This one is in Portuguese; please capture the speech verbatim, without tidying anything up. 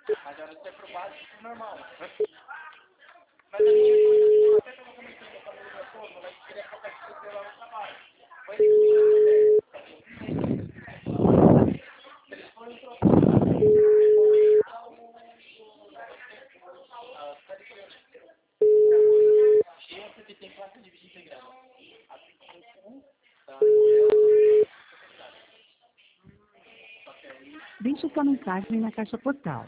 Mas era ser pro básico normal. Mas a minha coisa, até tava comentando com a família toda, mas queria focar isso lá no trabalho. Foi ele que me deu a ideia. Eles foram trocar. Tinha porque tem classe de vídeo integrada. Deixe sua mensagem na caixa postal.